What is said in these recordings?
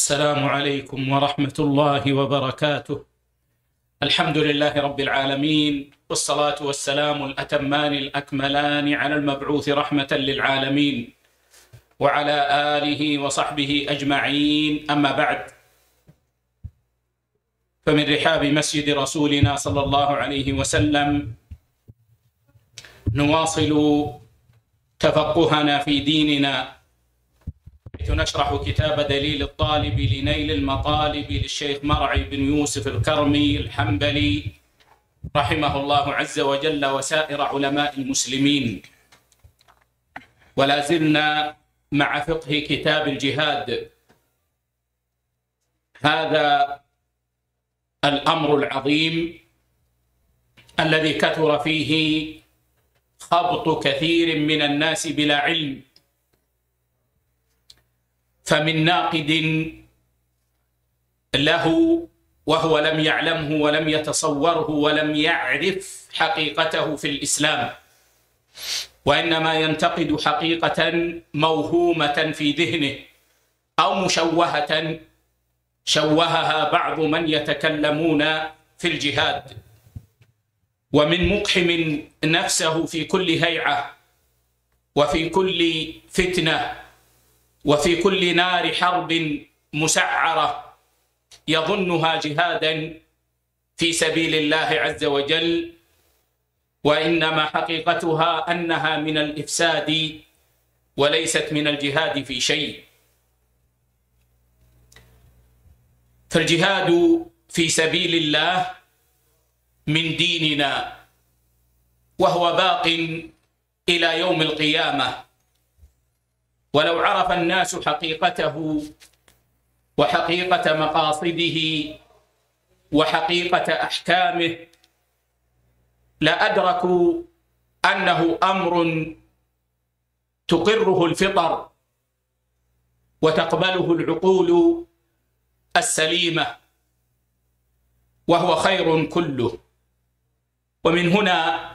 السلام عليكم ورحمة الله وبركاته. الحمد لله رب العالمين، والصلاة والسلام الأتمان الأكملان على المبعوث رحمة للعالمين وعلى آله وصحبه أجمعين. أما بعد، فمن رحاب مسجد رسولنا صلى الله عليه وسلم نواصل تفقهنا في ديننا، حيث نشرح كتاب دليل الطالب لنيل المطالب للشيخ مرعي بن يوسف الكرمي الحنبلي رحمه الله عز وجل وسائر علماء المسلمين. ولا زلنا مع فقه كتاب الجهاد، هذا الأمر العظيم الذي كثر فيه خبط كثير من الناس بلا علم، فمن ناقد له وهو لم يعلمه ولم يتصوره ولم يعرف حقيقته في الإسلام، وإنما ينتقد حقيقة موهومة في ذهنه أو مشوهة شوهها بعض من يتكلمون في الجهاد، ومن مقحم نفسه في كل هيعة وفي كل فتنة وفي كل نار حرب مسعرة يظنها جهادا في سبيل الله عز وجل، وإنما حقيقتها أنها من الإفساد وليست من الجهاد في شيء. فالجهاد في سبيل الله من ديننا، وهو باق إلى يوم القيامة. ولو عرف الناس حقيقته وحقيقة مقاصده وحقيقة أحكامه لأدركوا أنه أمر تقره الفطر وتقبله العقول السليمة، وهو خير كله. ومن هنا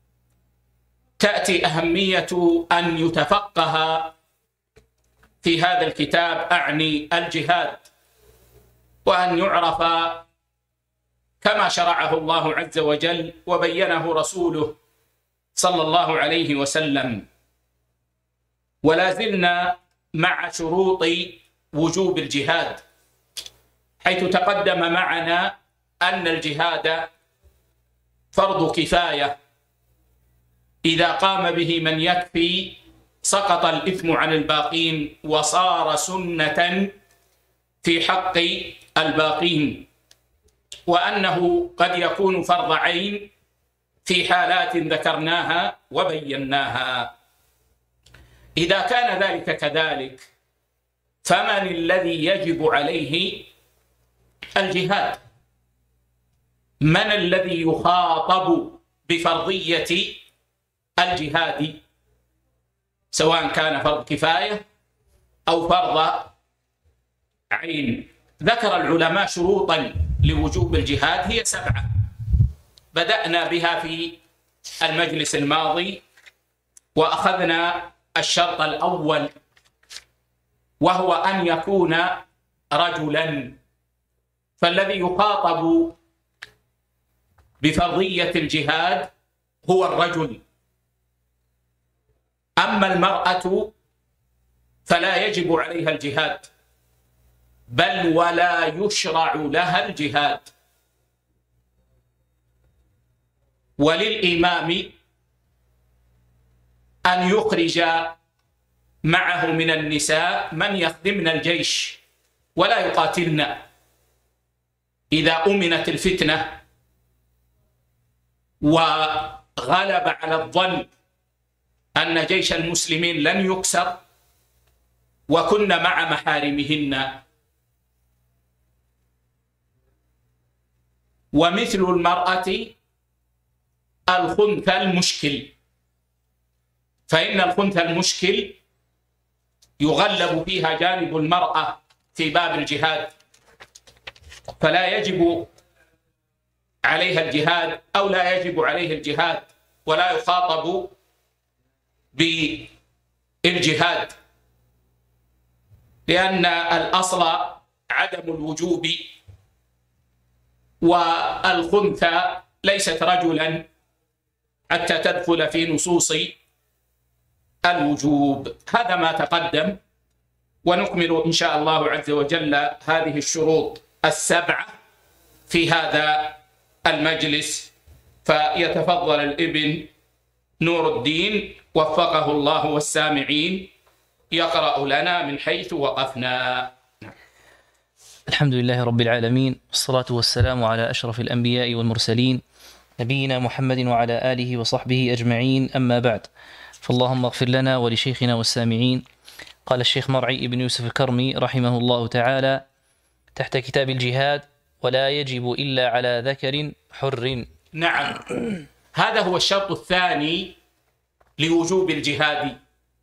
تأتي أهمية أن يتفقه في هذا الكتاب، أعني الجهاد، وأن يعرف كما شرعه الله عز وجل وبينه رسوله صلى الله عليه وسلم. ولا زلنا مع شروط وجوب الجهاد، حيث تقدم معنا أن الجهاد فرض كفاية، إذا قام به من يكفي سقط الإثم عن الباقين وصار سنة في حق الباقين، وأنه قد يكون فرض عين في حالات ذكرناها وبيناها. إذا كان ذلك كذلك، فمن الذي يجب عليه الجهاد؟ من الذي يخاطب بفرضية الجهاد، سواء كان فرض كفاية أو فرض عين؟ ذكر العلماء شروطا لوجوب الجهاد، هي 7. بدأنا بها في المجلس الماضي، وأخذنا الشرط الأول، وهو أن يكون رجلا. فالذي يخاطب بفرضية الجهاد هو الرجل. أما المرأة فلا يجب عليها الجهاد، بل ولا يشرع لها الجهاد. وللإمام أن يخرج معه من النساء من يخدمن الجيش ولا يقاتلن إذا أمنت الفتنة وغلب على الظن أن جيش المسلمين لن يكسر وكن مع محارمهن. ومثل المرأة الخنثى المشكل، فإن الخنثى المشكل يغلب فيها جانب المرأة في باب الجهاد، فلا يجب عليها الجهاد أو لا يجب عليه الجهاد، ولا يخاطب بالجهاد، لأن الأصل عدم الوجوب، والخنثى ليست رجلا حتى تدخل في نصوص الوجوب. هذا ما تقدم، ونكمل إن شاء الله عز وجل هذه الشروط السبعة في هذا المجلس. فيتفضل الابن نور الدين وفقه الله والسامعين يقرأ لنا من حيث وقفنا. الحمد لله رب العالمين، والصلاة والسلام على أشرف الأنبياء والمرسلين نبينا محمد وعلى آله وصحبه أجمعين، أما بعد، فاللهم اغفر لنا ولشيخنا والسامعين. قال الشيخ مرعي بن يوسف الكرمي رحمه الله تعالى تحت كتاب الجهاد: ولا يجب إلا على ذكر حر. نعم، هذا هو الشرط الثاني لوجوب الجهاد،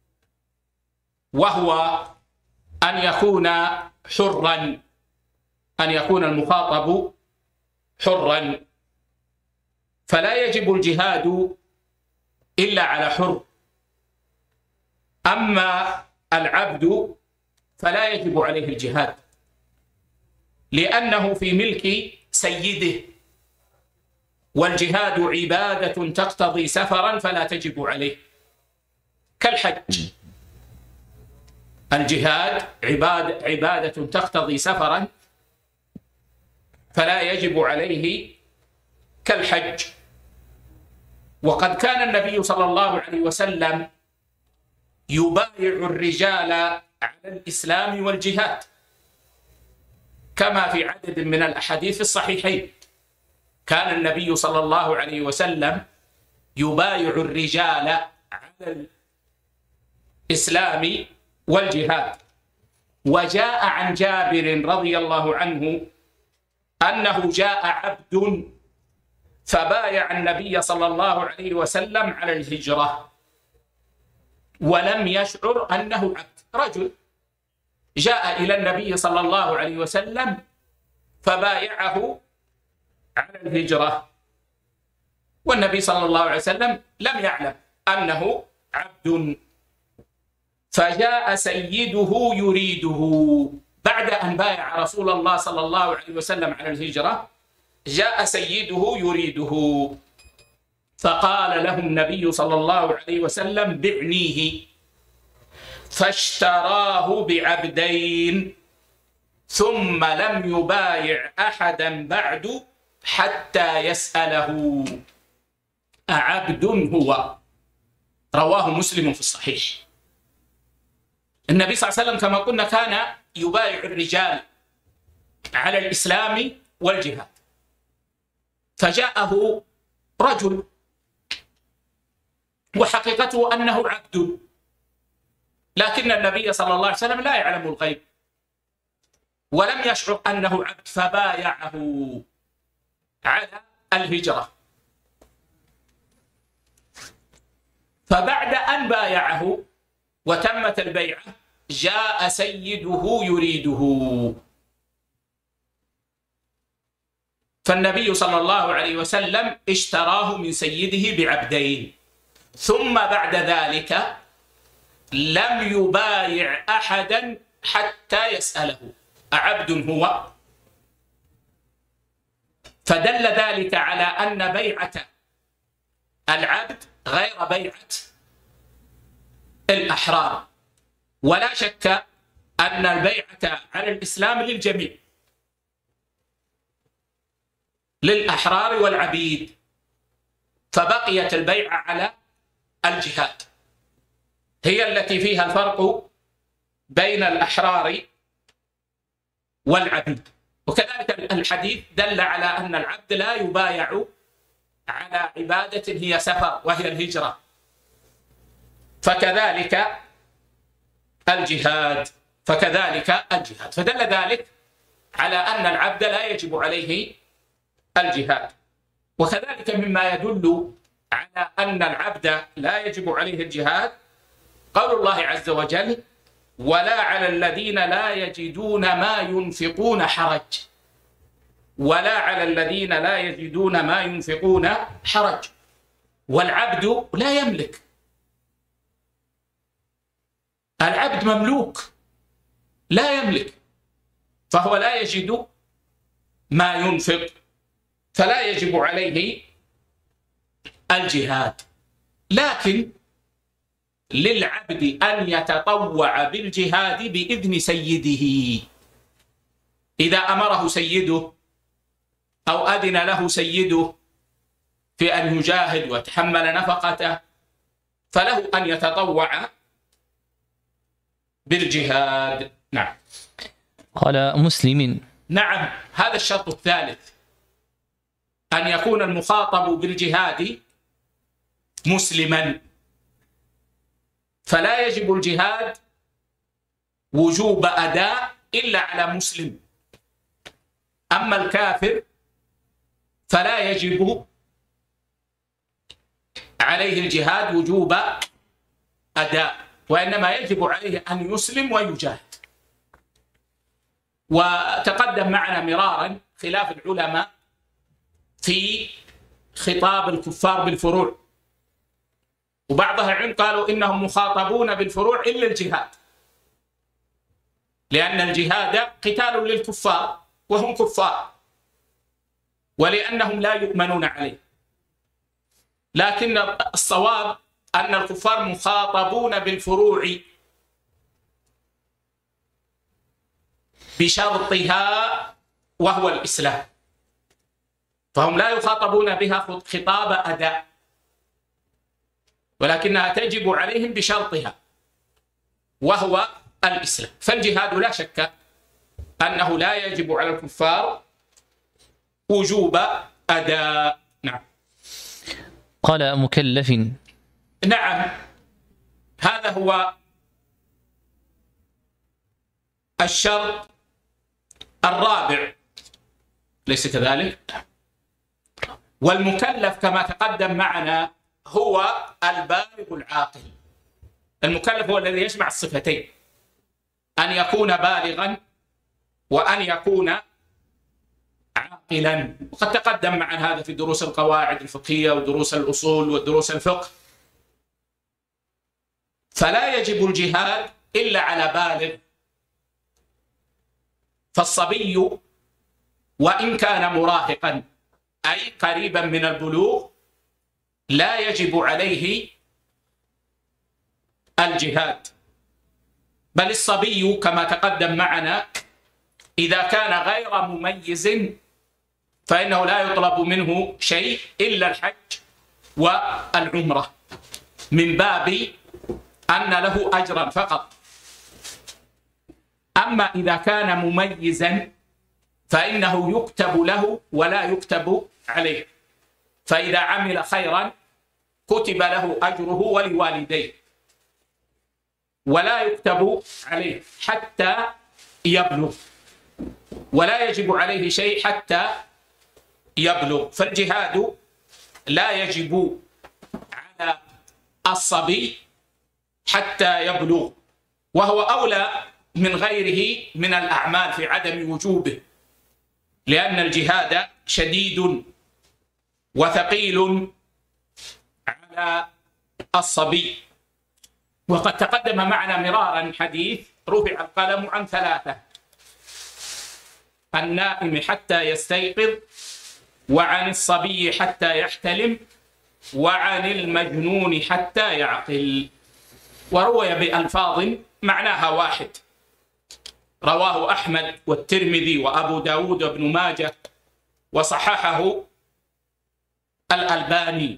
وهو أن يكون حرا، أن يكون المخاطب حرا. فلا يجب الجهاد إلا على حر. أما العبد فلا يجب عليه الجهاد، لأنه في ملك سيده، والجهاد عبادة تقتضي سفرا فلا تجب عليه، كالحج. الجهاد عبادة تقتضي سفرا فلا يجب عليه، كالحج. وقد كان النبي صلى الله عليه وسلم يبايع الرجال على الإسلام والجهاد، كما في عدد من الأحاديث الصحيحين. كان النبي صلى الله عليه وسلم يبايع الرجال على الإسلام والجهاد. وجاء عن جابر رضي الله عنه أنه جاء عبد فبايع النبي صلى الله عليه وسلم على الهجرة ولم يشعر أنه عبد. رجل جاء إلى النبي صلى الله عليه وسلم فبايعه على الهجرة، والنبي صلى الله عليه وسلم لم يعلم أنه عبد. فجاء سيده يريده بعد أن بايع رسول الله صلى الله عليه وسلم على الهجرة. جاء سيده يريده فقال له النبي صلى الله عليه وسلم: بعنيه. فاشتراه بعبدين ثم لم يبايع أحدا بعد حتى يسأله: أعبد هو؟ رواه مسلم في الصحيح. النبي صلى الله عليه وسلم كما قلنا كان يبايع الرجال على الإسلام والجهاد. فجاءه رجل وحقيقته أنه عبد، لكن النبي صلى الله عليه وسلم لا يعلم الغيب ولم يشعر أنه عبد، فبايعه على الهجرة. فبعد أن بايعه وتمت البيعة جاء سيده يريده، فالنبي صلى الله عليه وسلم اشتراه من سيده بعبدين، ثم بعد ذلك لم يبايع أحدا حتى يسأله: أعبد هو؟ فدل ذلك على أن بيعة العبد غير بيعة الأحرار. ولا شك أن البيعة على الإسلام للجميع، للأحرار والعبيد، فبقيت البيعة على الجهاد هي التي فيها الفرق بين الأحرار والعبيد. وكذلك الحديث دل على أن العبد لا يبايع على عبادة هي سفر وهي الهجرة، فكذلك الجهاد. فدل ذلك على أن العبد لا يجب عليه الجهاد. وكذلك مما يدل على أن العبد لا يجب عليه الجهاد قول الله عز وجل: ولا على الذين لا يجدون ما ينفقون حرج. ولا على الذين لا يجدون ما ينفقون حرج. والعبد لا يملك، العبد مملوك لا يملك، فهو لا يجد ما ينفق، فلا يجب عليه الجهاد. لكن للعبد أن يتطوع بالجهاد بإذن سيده. إذا أمره سيده أو أذن له سيده في أن يجاهد ويتحمل نفقته، فله أن يتطوع بالجهاد. نعم. قال مسلم. نعم، هذا الشرط الثالث، أن يكون المخاطب بالجهاد مسلما، فلا يجب الجهاد وجوب أداء إلا على مسلم. أما الكافر فلا يجب عليه الجهاد وجوب أداء، وإنما يجب عليه أن يسلم ويجاهد. وتقدم معنا مرارا خلاف العلماء في خطاب الكفار بالفروع، وبعض أهل العلم قالوا إنهم مخاطبون بالفروع إلا الجهاد، لأن الجهاد قتال للكفار وهم كفار، ولأنهم لا يؤمنون عليه. لكن الصواب أن الكفار مخاطبون بالفروع بشرطها وهو الإسلام، فهم لا يخاطبون بها خطاب أداء، ولكنها تجب عليهم بشرطها وهو الإسلام. فالجهاد لا شك أنه لا يجب على الكفار وجوب أداء. نعم. قال مكلف. نعم، هذا هو الشرط الرابع، ليس كذلك؟ والمكلف كما تقدم معنا هو البالغ العاقل. المكلف هو الذي يجمع الصفتين، أن يكون بالغا وأن يكون عاقلا. وقد تقدم معنا هذا في دروس القواعد الفقهية ودروس الأصول ودروس الفقه. فلا يجب الجهاد إلا على بالغ، فالصبي وإن كان مراهقا أي قريبا من البلوغ لا يجب عليه الجهاد، بل الصبي كما تقدم معنا إذا كان غير مميز فإنه لا يطلب منه شيء إلا الحج والعمرة، من باب أن له أجرا فقط. أما إذا كان مميزا فإنه يكتب له ولا يكتب عليه، فإذا عمل خيرا كتب له أجره ولوالديه ولا يكتب عليه حتى يبلغ، ولا يجب عليه شيء حتى يبلغ. فالجهاد لا يجب على الصبي حتى يبلغ، وهو أولى من غيره من الأعمال في عدم وجوبه، لأن الجهاد شديد وثقيل على الصبي. وقد تقدم معنا مرارا حديث رفع القلم عن ثلاثة: النائم حتى يستيقظ، وعن الصبي حتى يحتلم، وعن المجنون حتى يعقل. وروي بألفاظ معناها واحد، رواه أحمد والترمذي وأبو داود وابن ماجه وصححه الألباني.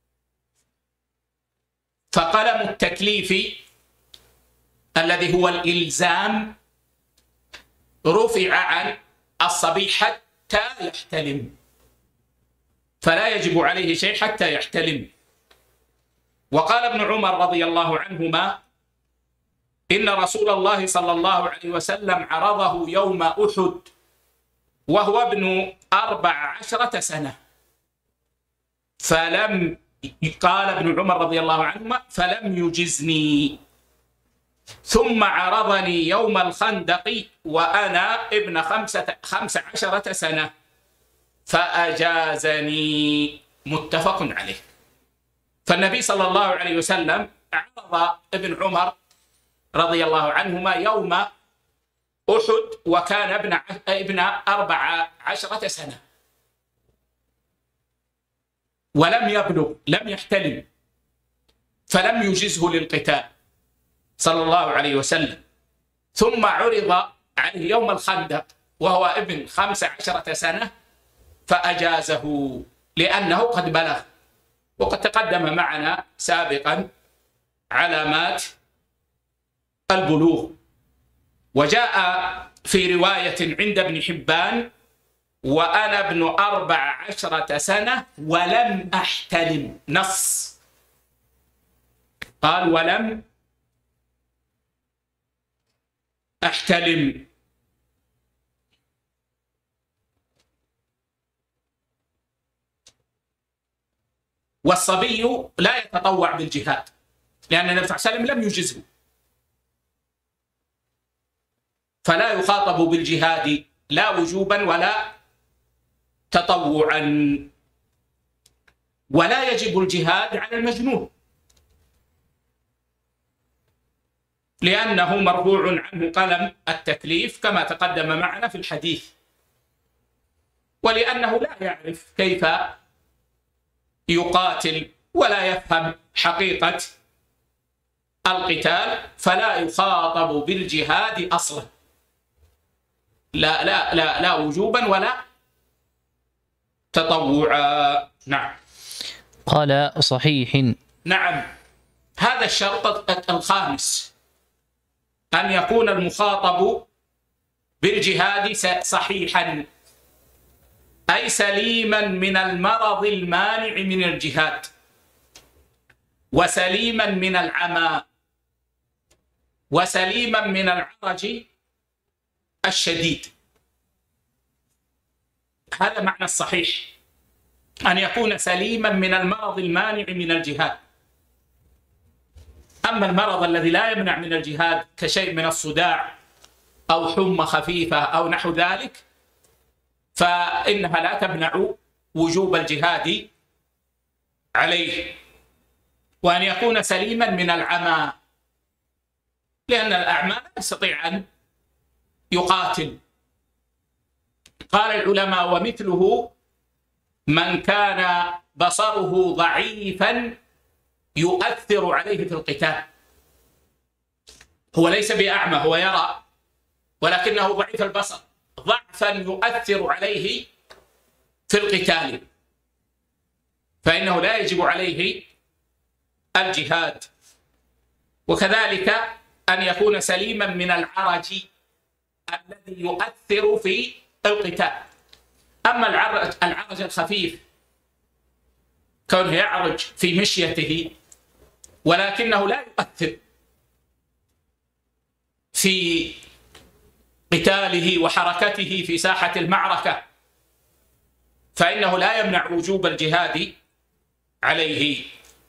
فقلم التكليف الذي هو الإلزام رفع عن الصبي حتى يحتلم، فلا يجب عليه شيء حتى يحتلم. وقال ابن عمر رضي الله عنهما: إن رسول الله صلى الله عليه وسلم عرضه يوم أحد وهو ابن 14 سنة، قال ابن عمر رضي الله عنهما: فلم يجزني، ثم عرضني يوم الخندق وأنا ابن 15 سنة فأجازني. متفق عليه. فالنبي صلى الله عليه وسلم عرض ابن عمر رضي الله عنهما يوم أحد وكان ابن 14 سنة ولم يبلغ، لم يحتلم، فلم يجزه للقتال صلى الله عليه وسلم. ثم عرض عليه يوم الخندق وهو ابن 15 سنة فأجازه لأنه قد بلغ. وقد تقدم معنا سابقا علامات البلوغ. وجاء في رواية عند ابن حبان: وأنا ابن 14 سنة ولم أحتلم. نص، قال ولم أحتلم. والصبي لا يتطوع بالجهاد لأن النبي صلى الله عليه وسلم لم يجزه، فلا يخاطب بالجهاد لا وجوبا ولا تطوعا. ولا يجب الجهاد على المجنون لأنه مرفوع عنه قلم التكليف كما تقدم معنا في الحديث، ولأنه لا يعرف كيف يقاتل ولا يفهم حقيقة القتال، فلا يخاطب بالجهاد أصلا، لا لا لا لا وجوبا ولا تطوعا. نعم. قال صحيح. نعم، هذا الشرط الخامس، أن يكون المخاطب بالجهاد صحيحا، أي سليما من المرض المانع من الجهاد، وسليما من العمى، وسليما من العرج الشديد. هذا معنى الصحيح، أن يكون سليما من المرض المانع من الجهاد. أما المرض الذي لا يمنع من الجهاد كشيء من الصداع أو حمى خفيفة أو نحو ذلك فإنها لا تمنع وجوب الجهاد عليه. وأن يكون سليما من العمى، لأن الأعمى لا يستطيع أن يقاتل. قال العلماء: ومثله من كان بصره ضعيفا يؤثر عليه في القتال. هو ليس بأعمى، هو يرى ولكنه ضعيف البصر، ضعفا يؤثر عليه في القتال، فإنه لا يجب عليه الجهاد. وكذلك أن يكون سليما من العرج الذي يؤثر في القتال. أما العرج الخفيف كونه يعرج في مشيته ولكنه لا يؤثر في قتاله وحركته في ساحة المعركة، فإنه لا يمنع وجوب الجهاد عليه.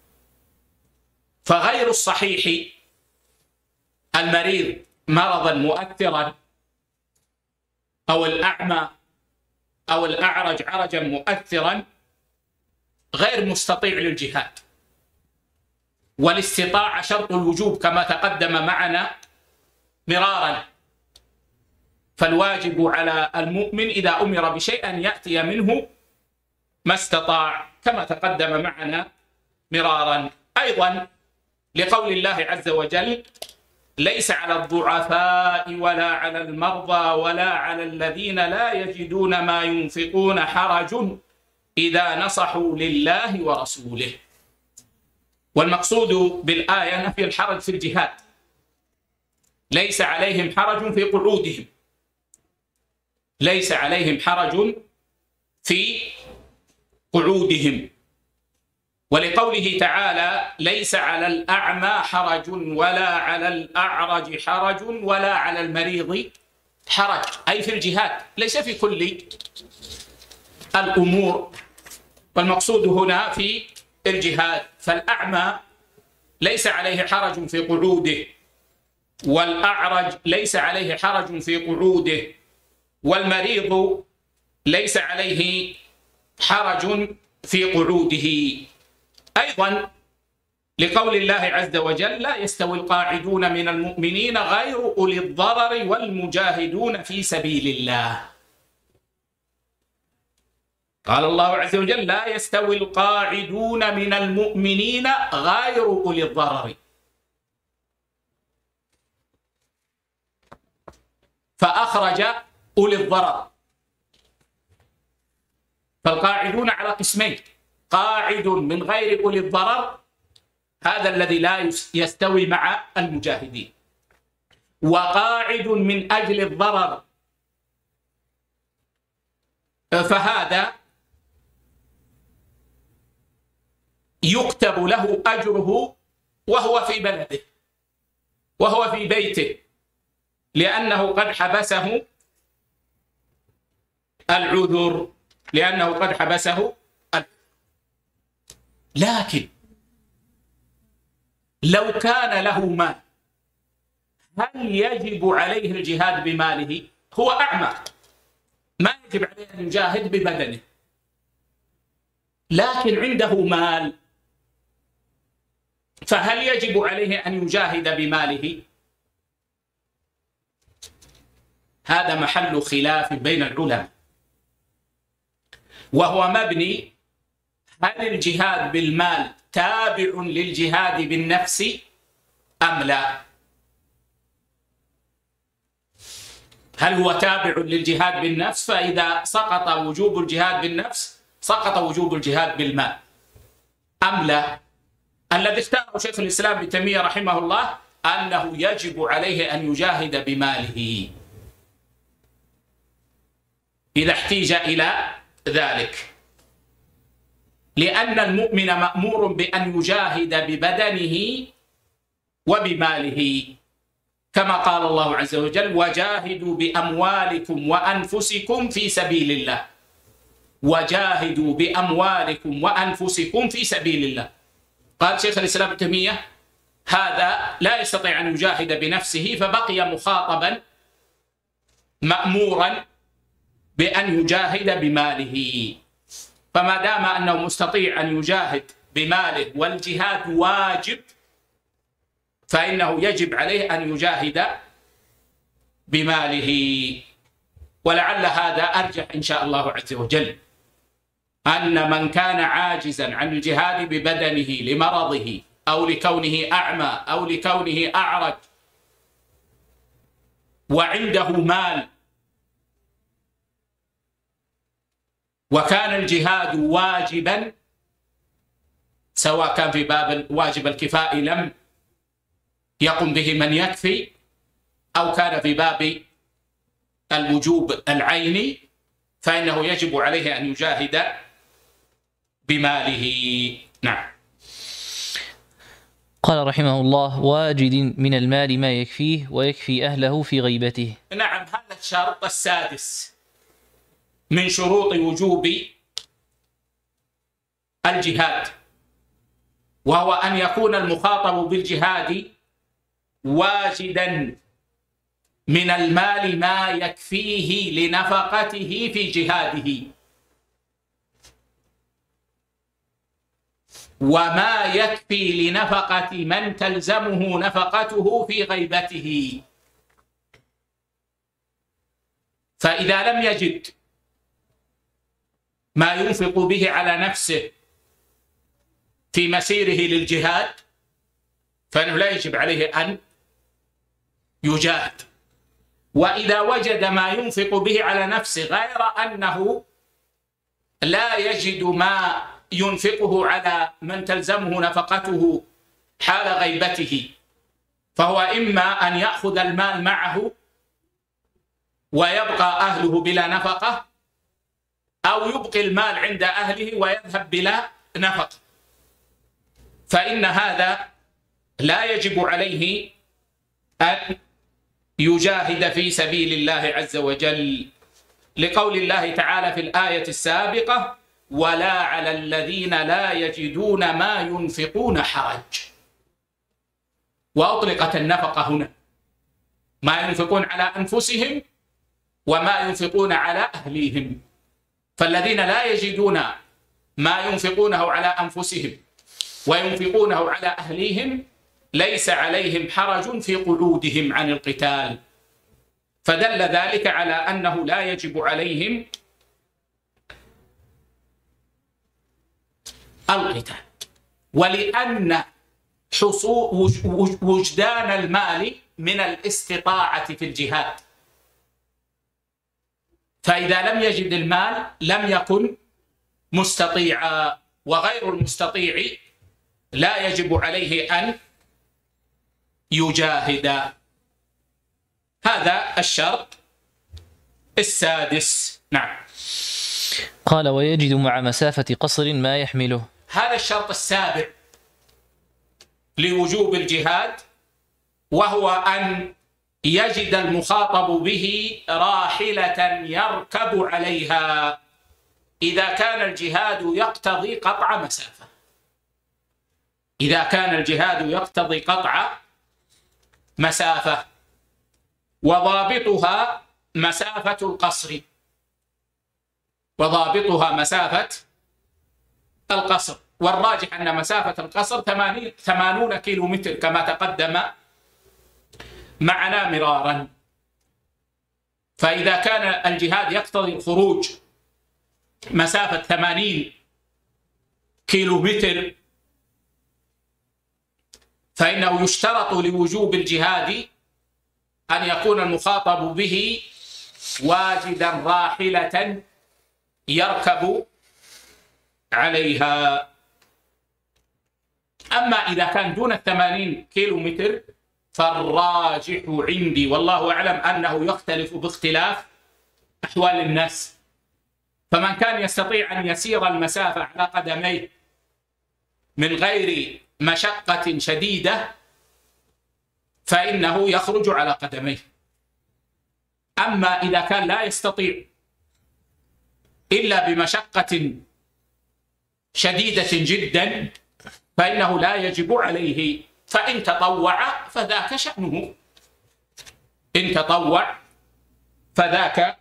فغير الصحيح المريض مرضا مؤثرا، أو الأعمى أو الأعرج عرجا مؤثرا، غير مستطيع للجهاد. والاستطاعة شرط الوجوب كما تقدم معنا مرارا، فالواجب على المؤمن إذا أمر بشيء أن يأتي منه ما استطاع كما تقدم معنا مرارا. أيضا لقول الله عز وجل: ليس على الضعفاء ولا على المرضى ولا على الذين لا يجدون ما ينفقون حرج إذا نصحوا لله ورسوله. والمقصود بالآية نفي الحرج في الجهاد، ليس عليهم حرج في قعودهم، ليس عليهم حرج في قعودهم. ولقوله تعالى: ليس على الأعمى حرج ولا على الأعرج حرج ولا على المريض حرج، أي في الجهاد، ليس في كل الأمور. والمقصود هنا في الجهاد. فالأعمى ليس عليه حرج في قعوده، والأعرج ليس عليه حرج في قعوده، والمريض ليس عليه حرج في قعوده. أيضا لقول الله عز وجل: لا يستوي القاعدون من المؤمنين غير أولي الضرر والمجاهدون في سبيل الله. قال الله عز وجل: لا يستوي القاعدون من المؤمنين غير أولي الضرر. فأخرج أولي الضرر. فالقاعدون على قسمين: قاعد من غير أولي الضرر، هذا الذي لا يستوي مع المجاهدين، وقاعد من أجل الضرر، فهذا يكتب له أجره وهو في بلده وهو في بيته، لأنه قد حبسه العذر، لكن لو كان له مال، هل يجب عليه الجهاد بماله؟ هو أعمى، ما يجب عليه أن يجاهد ببدنه، لكن عنده مال، فهل يجب عليه أن يجاهد بماله؟ هذا محل خلاف بين العلماء، وهو مبني: هل الجهاد بالمال تابع للجهاد بالنفس أم لا؟ هل هو تابع للجهاد بالنفس؟ فإذا سقط وجوب الجهاد بالنفس سقط وجوب الجهاد بالمال، أم لا؟ الذي اختاره شيخ الإسلام ابن تيمية رحمه الله أنه يجب عليه أن يجاهد بماله إذا احتيج إلى ذلك، لأن المؤمن مأمور بأن يجاهد ببدنه وبماله، كما قال الله عز وجل: وجاهدوا بأموالكم وأنفسكم في سبيل الله. وجاهدوا بأموالكم وأنفسكم في سبيل الله. قال شيخ الإسلام ابن تيمية: هذا لا يستطيع أن يجاهد بنفسه، فبقي مخاطبا مأمورا بأن يجاهد بماله. فما دام أنه مستطيع أن يجاهد بماله والجهاد واجب، فإنه يجب عليه أن يجاهد بماله. ولعل هذا أرجح إن شاء الله عز وجل، أن من كان عاجزا عن الجهاد ببدنه لمرضه أو لكونه أعمى أو لكونه أعرج وعنده مال وكان الجهاد واجبا، سواء كان في باب واجب الكفاء لم يقم به من يكفي، أو كان في باب الوجوب العيني، فإنه يجب عليه أن يجاهد بماله. نعم. قال رحمه الله: واجد من المال ما يكفيه ويكفي أهله في غيبته. نعم، هذا الشرط السادس من شروط وجوب الجهاد، وهو أن يكون المخاطب بالجهاد واجدا من المال ما يكفيه لنفقته في جهاده، وما يكفي لنفقة من تلزمه نفقته في غيبته. فإذا لم يجد ما ينفق به على نفسه في مسيره للجهاد، فإنه لا يجب عليه أن يجاهد. وإذا وجد ما ينفق به على نفسه غير أنه لا يجد ما ينفقه على من تلزمه نفقته حال غيبته، فهو إما أن يأخذ المال معه ويبقى أهله بلا نفقة، أو يبقي المال عند أهله ويذهب بلا نفقة، فإن هذا لا يجب عليه أن يجاهد في سبيل الله عز وجل، لقول الله تعالى في الآية السابقة: ولا على الذين لا يجدون ما ينفقون حرج. وأطلقت النفقة هنا، ما ينفقون على أنفسهم وما ينفقون على أهليهم. فالذين لا يجدون ما ينفقونه على أنفسهم وينفقونه على أهليهم ليس عليهم حرج في قعودهم عن القتال، فدل ذلك على أنه لا يجب عليهم القتال. ولأن وجدان المال من الاستطاعة في الجهاد، فإذا لم يجد المال لم يكن مستطيعا، وغير المستطيع لا يجب عليه أن يجاهد. هذا الشرط السادس. نعم. قال ويجد مع مسافة قصر ما يحمله. هذا الشرط السابع لوجوب الجهاد، وهو أن يجد المخاطب به راحلة يركب عليها إذا كان الجهاد يقتضي قطع مسافة. إذا كان الجهاد يقتضي قطع مسافة، وضابطها مسافة القصر، وضابطها مسافة القصر، والراجح أن مسافة القصر 80 كيلومتر كما تقدم معنا مرارا. فإذا كان الجهاد يقتضي الخروج مسافة 80 كيلومتر فإنه يشترط لوجوب الجهاد أن يكون المخاطب به واجدا راحلة يركب عليها. أما إذا كان دون 80 كيلومتر فالراجح عندي والله أعلم أنه يختلف باختلاف أحوال الناس، فمن كان يستطيع أن يسير المسافة على قدميه من غير مشقة شديدة فإنه يخرج على قدميه. أما إذا كان لا يستطيع إلا بمشقة شديدة جدا فإنه لا يجب عليه، فإن تطوع فذاك شأنه، إن تطوع فذاك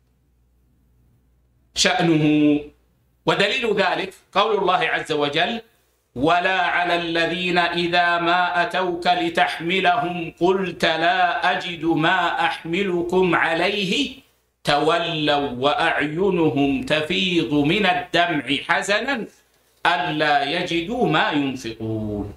شأنه. ودليل ذلك قول الله عز وجل ولا على الذين إذا ما أتوك لتحملهم قلت لا أجد ما أحملكم عليه تولوا وأعينهم تفيض من الدمع حزنا ألا يجدوا ما ينفقون.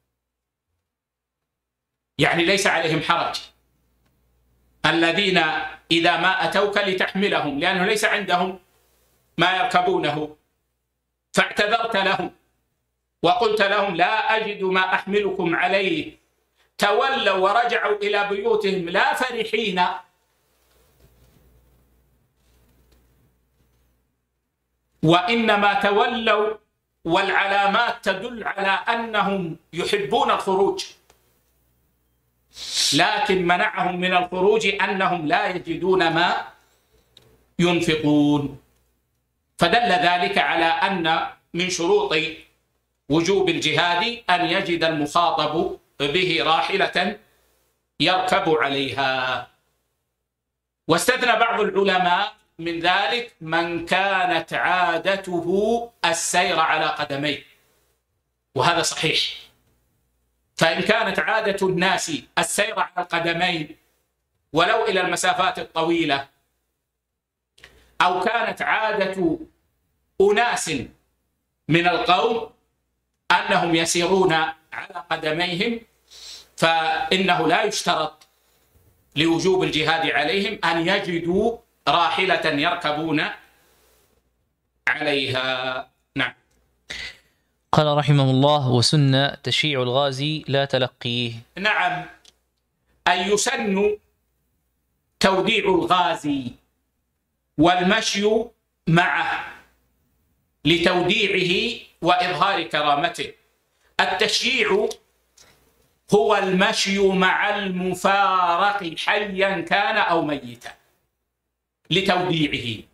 يعني ليس عليهم حرج الذين إذا ما أتوك لتحملهم، لأنه ليس عندهم ما يركبونه، فاعتذرت لهم وقلت لهم لا أجد ما أحملكم عليه، تولوا ورجعوا إلى بيوتهم لا فرحين وإنما تولوا، والعلامات تدل على أنهم يحبون الخروج، لكن منعهم من الخروج أنهم لا يجدون ما ينفقون. فدل ذلك على أن من شروط وجوب الجهاد أن يجد المخاطب به راحلة يركب عليها. واستثنى بعض العلماء من ذلك من كانت عادته السير على قدميه، وهذا صحيح. فإن كانت عادة الناس السير على القدمين ولو إلى المسافات الطويلة، أو كانت عادة أناس من القوم أنهم يسيرون على قدميهم، فإنه لا يشترط لوجوب الجهاد عليهم أن يجدوا راحلة يركبون عليها. نعم. قال رحمه الله وسن تشييع الغازي لا تلقيه. نعم، أي يسن توديع الغازي والمشي معه لتوديعه وإظهار كرامته. التشييع هو المشي مع المفارق حيا كان أو ميتا لتوديعه.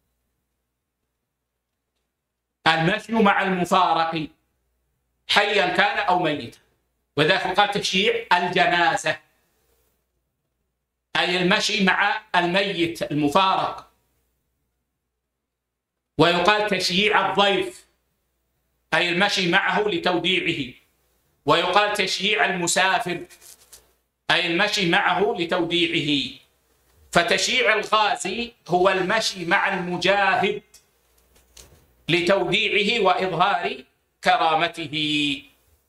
المشي مع المفارق حيا كان أو ميتا، وذلك قال تشييع الجنازة أي المشي مع الميت المفارق. ويقال تشييع الضيف أي المشي معه لتوديعه، ويقال تشييع المسافر أي المشي معه لتوديعه. فتشييع الغازي هو المشي مع المجاهد لتوديعه وإظهار كرامته.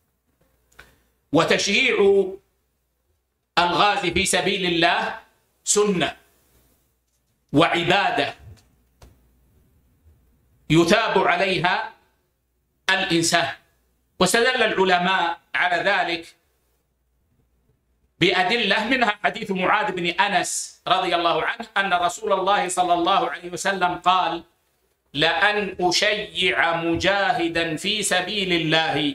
وتشييع الغازي في سبيل الله سنة وعبادة يثاب عليها الإنسان. واستدل العلماء على ذلك بأدلة، منها حديث معاذ بن أنس رضي الله عنه أن رسول الله صلى الله عليه وسلم قال: لأن أشيع مجاهدا في سبيل الله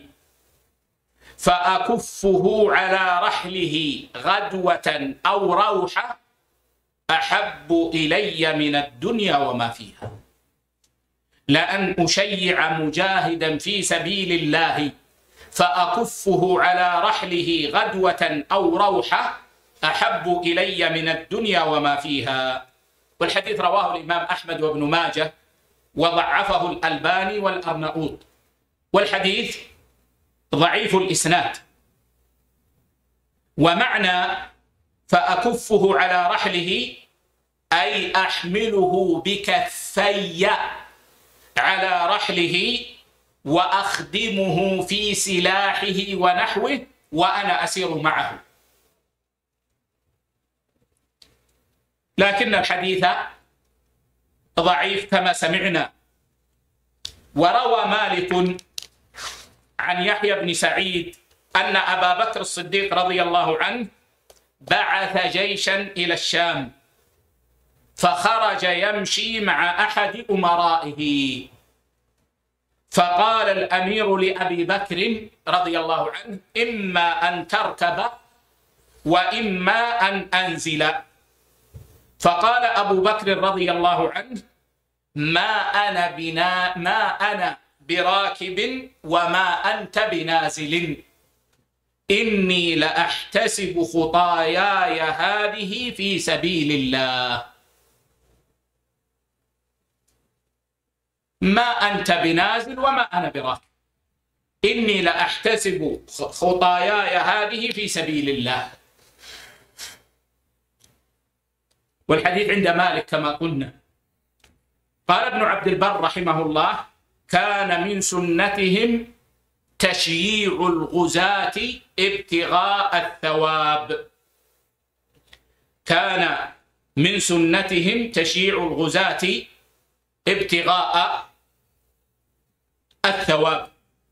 فأكفه على رحله غدوة أو روحة أحب إلي من الدنيا وما فيها. لأن أشيع مجاهدا في سبيل الله فأكفه على رحله غدوة أو روحة أحب إلي من الدنيا وما فيها. والحديث رواه الإمام أحمد وابن ماجه وضعفه الألباني والأرناؤوط، والحديث ضعيف الإسناد. ومعنى فأكفه على رحله أي أحمله بكفي على رحله وأخدمه في سلاحه ونحوه وأنا أسير معه. لكن الحديث ضعيف كما سمعنا. وروى مالك عن يحيى بن سعيد أن أبا بكر الصديق رضي الله عنه بعث جيشا إلى الشام، فخرج يمشي مع أحد أمرائه، فقال الأمير لأبي بكر رضي الله عنه: إما أن تركب وإما أن أنزل. فقال أبو بكر رضي الله عنه: ما أنا براكب وما أنت بنازل، إني لأحتسب خطاياي هذه في سبيل الله. ما أنت بنازل وما أنا براكب، إني لأحتسب خطاياي هذه في سبيل الله. والحديث عند مالك كما قلنا. قال ابن عبد البر رحمه الله: كان من سنتهم تشييع الغزاة ابتغاء الثواب. كان من سنتهم تشييع الغزاة ابتغاء الثواب.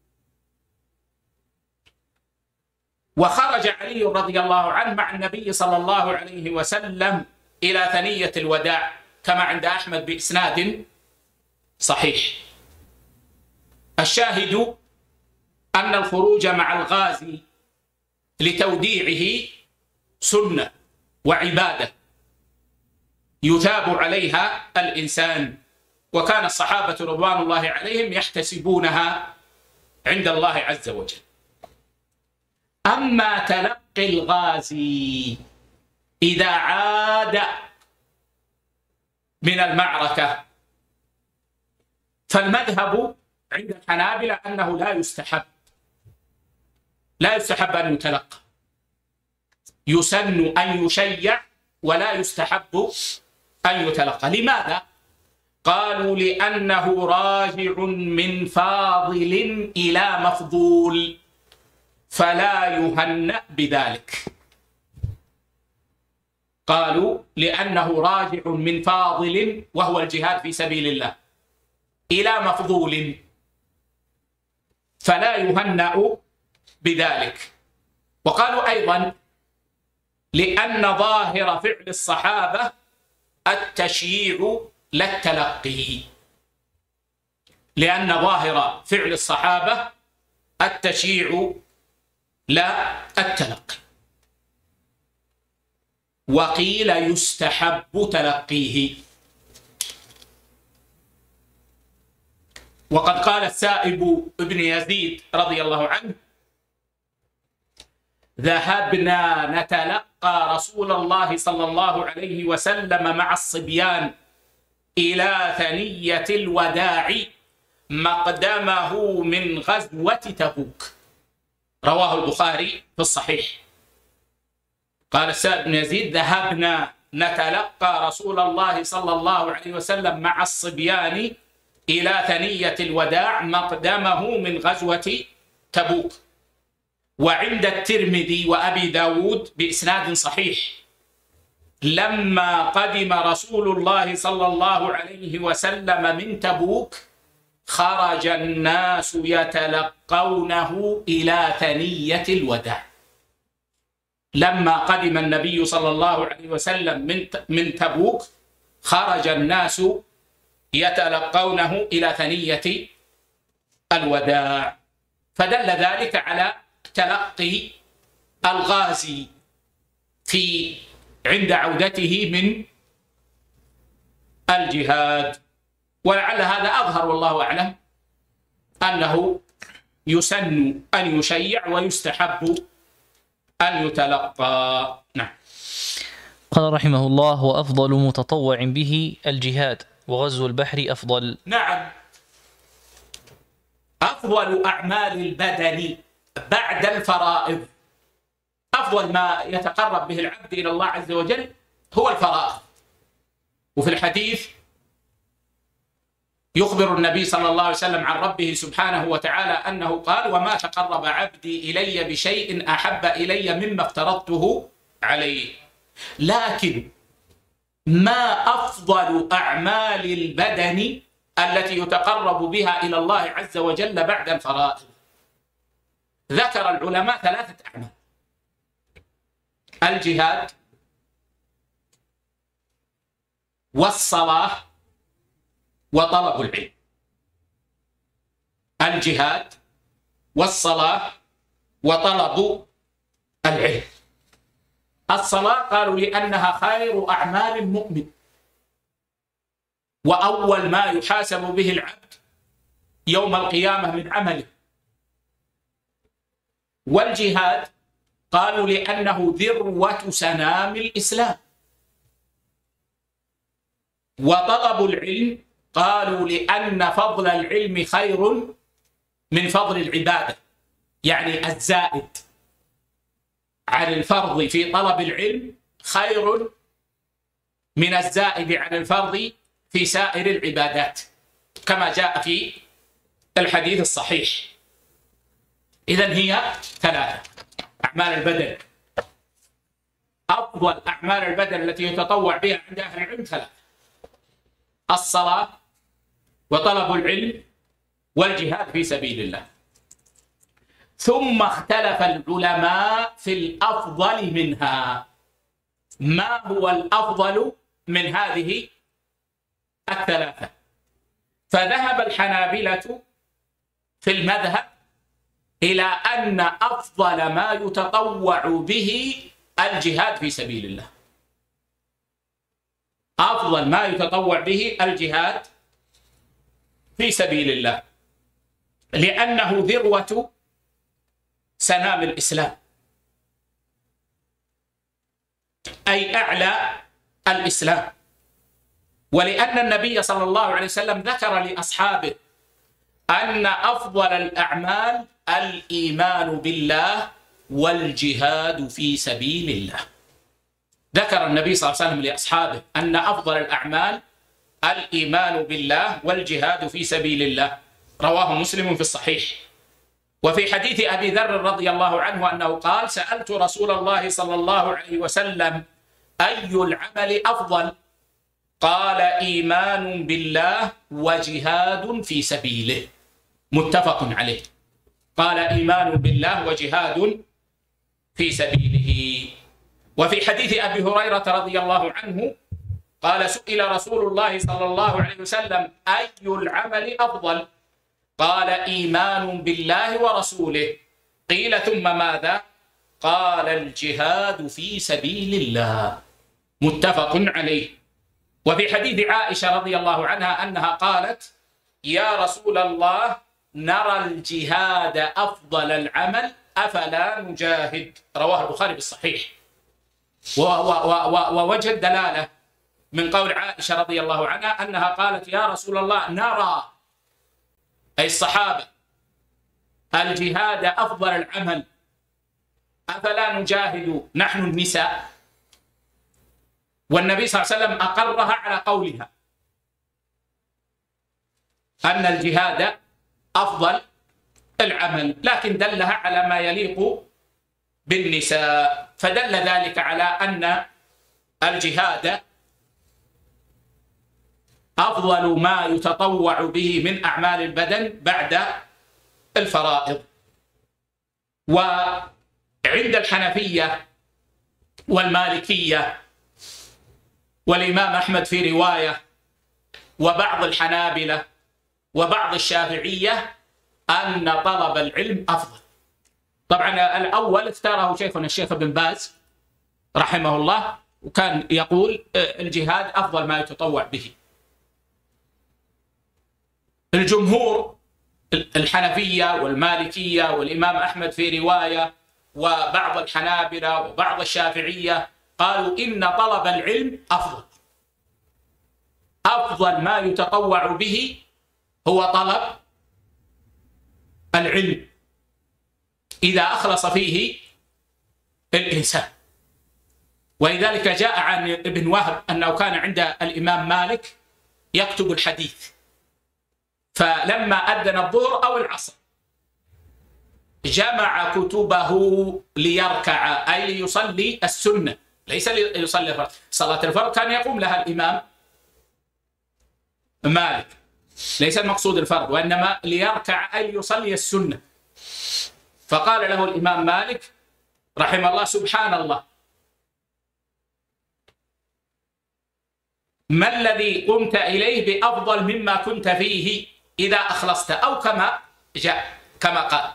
وخرج علي رضي الله عنه مع النبي صلى الله عليه وسلم إلى ثنية الوداع كما عند أحمد بإسناد صحيح. الشاهد أن الخروج مع الغازي لتوديعه سنة وعبادة يثاب عليها الإنسان، وكان الصحابة رضوان الله عليهم يحتسبونها عند الله عز وجل. أما تلقي الغازي إذا عاد من المعركة فالمذهب عند الحنابلة أنه لا يستحب أن يتلقى، يسن أن يشيع ولا يستحب أن يتلقى. لماذا؟ قالوا لأنه راجع من فاضل إلى مفضول فلا يهنأ بذلك. قالوا لأنه راجع من فاضل وهو الجهاد في سبيل الله إلى مفضول فلا يهنأ بذلك. وقالوا أيضا لأن ظاهر فعل الصحابة التشييع لا التلقي، لأن ظاهر فعل الصحابة التشييع لا التلقي. وقيل يستحب تلقيه. وقد قال السائب ابن يزيد رضي الله عنه: ذهبنا نتلقى رسول الله صلى الله عليه وسلم مع الصبيان إلى ثنية الوداع مقدمه من غزوة تبوك. رواه البخاري في الصحيح. قال السائب بن يزيد: ذهبنا نتلقى رسول الله صلى الله عليه وسلم مع الصبيان إلى ثنية الوداع مقدمه من غزوة تبوك. وعند الترمذي وأبي داود بإسناد صحيح: لما قدم رسول الله صلى الله عليه وسلم من تبوك خرج الناس يتلقونه إلى ثنية الوداع. لما قدم النبي صلى الله عليه وسلم من تبوك خرج الناس يتلقونه إلى ثنية الوداع، فدل ذلك على تلقي الغازي عند عودته من الجهاد. ولعل هذا أظهر والله أعلم أنه يسن أن يشيع ويستحب أن يتلقى. نعم. قال رحمه الله: وأفضل متطوع به الجهاد، وغزو البحر أفضل. نعم، أفضل أعمال البدن بعد الفرائض، أفضل ما يتقرب به العبد إلى الله عز وجل هو الفرائض. وفي الحديث يخبر النبي صلى الله عليه وسلم عن ربه سبحانه وتعالى أنه قال: وما تقرب عبدي إلي بشيء أحب إلي مما افترضته عليه. لكن ما أفضل أعمال البدن التي يتقرب بها إلى الله عز وجل بعد الفرائض؟ ذكر العلماء 3 أعمال: الجهاد، والصلاة، وطلب العلم. الجهاد والصلاة وطلب العلم. الصلاة قالوا لأنها خير أعمال المؤمن وأول ما يحاسب به العبد يوم القيامة من عمله. والجهاد قالوا لأنه ذروة سنام الإسلام. وطلب العلم قالوا لأن فضل العلم خير من فضل العبادة، يعني الزائد عن الفرض في طلب العلم خير من الزائد عن الفرض في سائر العبادات، كما جاء في الحديث الصحيح. إذن هي 3 أعمال البدن. أفضل أعمال البدن التي يتطوع بها عند أهل العلم 3: الصلاة، وطلب العلم، والجهاد في سبيل الله. ثم اختلف العلماء في الأفضل منها. ما هو الأفضل من هذه 3؟ فذهب الحنابلة في المذهب إلى أن أفضل ما يتطوع به الجهاد في سبيل الله. أفضل ما يتطوع به الجهاد في سبيل الله، لأنه ذروة سنام الإسلام، أي أعلى الإسلام. ولأن النبي صلى الله عليه وسلم ذكر لأصحابه أن أفضل الأعمال الإيمان بالله والجهاد في سبيل الله. ذكر النبي صلى الله عليه وسلم لأصحابه أن أفضل الأعمال الإيمان بالله والجهاد في سبيل الله. رواه مسلم في الصحيح. وفي حديث أبي ذر رضي الله عنه أنه قال: سألت رسول الله صلى الله عليه وسلم أي العمل أفضل؟ قال: إيمان بالله وجهاد في سبيله. متفق عليه. قال: إيمان بالله وجهاد في سبيله. وفي حديث أبي هريرة رضي الله عنه قال: سئل رسول الله صلى الله عليه وسلم أي العمل أفضل؟ قال: إيمان بالله ورسوله. قيل: ثم ماذا؟ قال: الجهاد في سبيل الله. متفق عليه. وفي حديث عائشة رضي الله عنها أنها قالت: يا رسول الله، نرى الجهاد أفضل العمل، أفلا نجاهد؟ رواه البخاري بالصحيح. ووجه الدلالة من قول عائشة رضي الله عنها أنها قالت: يا رسول الله، نرى أي الصحابة الجهاد أفضل العمل، أفلا نجاهد نحن النساء؟ والنبي صلى الله عليه وسلم أقرها على قولها أن الجهاد أفضل العمل، لكن دلها على ما يليق بالنساء، فدل ذلك على أن الجهاد أفضل ما يتطوع به من أعمال البدن بعد الفرائض. وعند الحنفية والمالكية والإمام أحمد في رواية وبعض الحنابلة وبعض الشافعية أن طلب العلم أفضل. طبعا الأول اختاره شيخنا الشيخ ابن باز رحمه الله، وكان يقول الجهاد أفضل ما يتطوع به. الجمهور الحنفية والمالكية والإمام أحمد في رواية وبعض الحنابلة وبعض الشافعية قالوا إن طلب العلم أفضل ما يتطوع به هو طلب العلم إذا أخلص فيه الإنسان. ولذلك جاء عن ابن وهب أنه كان عند الإمام مالك يكتب الحديث، فلما أذن الظهر أو العصر جمع كتبه ليركع، أي ليصلي السنة، ليس ليصلي الفرض. صلاة الفرض كان يقوم لها الإمام مالك، ليس المقصود الفرض، وإنما ليركع أي يصلي السنة. فقال له الإمام مالك رحمه الله: سبحان الله، ما الذي قمت إليه بأفضل مما كنت فيه إذا أخلصت، أو كما جاء كما قال.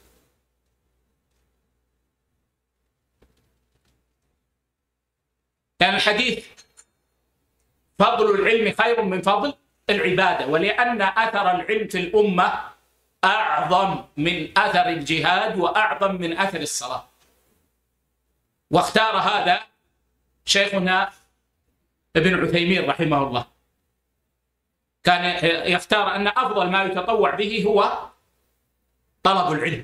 كان يعني الحديث فضل العلم خير من فضل العبادة، ولأن أثر العلم في الأمة أعظم من أثر الجهاد وأعظم من أثر الصلاة. واختار هذا شيخنا ابن عثيمين رحمه الله، كان يختار أن أفضل ما يتطوع به هو طلب العلم.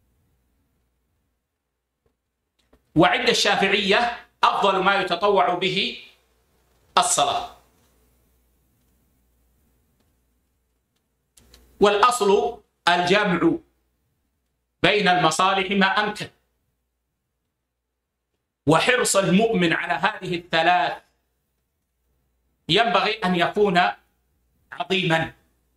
وعند الشافعية أفضل ما يتطوع به الصلاة. والأصل الجمع بين المصالح ما أمكن، وحرص المؤمن على هذه الثلاث ينبغي أن يكون عظيما.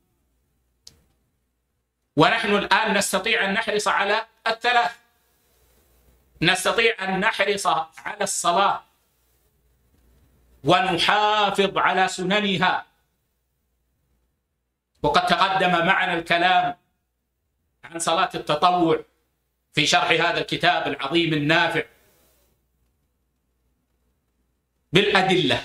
ونحن الآن نستطيع أن نحرص على الثلاث، نستطيع أن نحرص على الصلاة ونحافظ على سننها. وقد تقدم معنا الكلام عن صلاة التطوع في شرح هذا الكتاب العظيم النافع بالأدلة.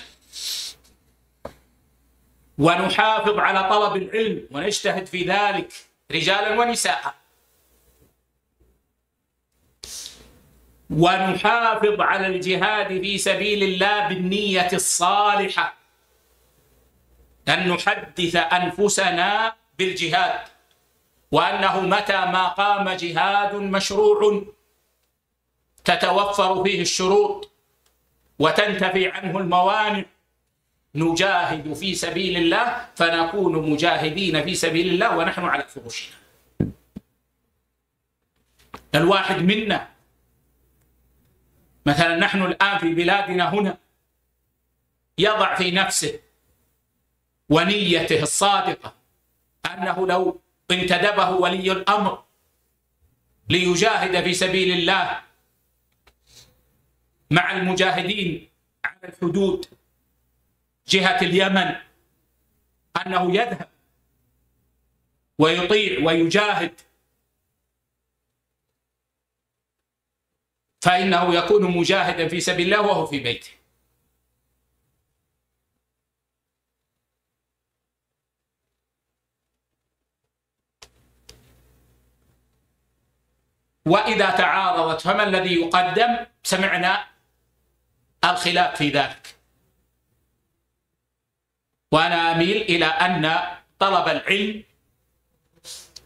ونحافظ على طلب العلم ونجتهد في ذلك رجالا ونساء. ونحافظ على الجهاد في سبيل الله بالنية الصالحة، أن نحدث أنفسنا بالجهاد، وأنه متى ما قام جهاد مشروع تتوفر فيه الشروط وتنتفي عنه الموانع نجاهد في سبيل الله، فنكون مجاهدين في سبيل الله ونحن على فرشنا. الواحد منا مثلا، نحن الآن في بلادنا هنا يضع في نفسه ونيته الصادقة أنه لو انتدبه ولي الأمر ليجاهد في سبيل الله مع المجاهدين على الحدود جهة اليمن، أنه يذهب ويطيع ويجاهد، فإنه يكون مجاهدا في سبيل الله وهو في بيته. وإذا تعارضت فما الذي يقدم؟ سمعنا الخلاف في ذلك، وأنا أميل إلى أن طلب العلم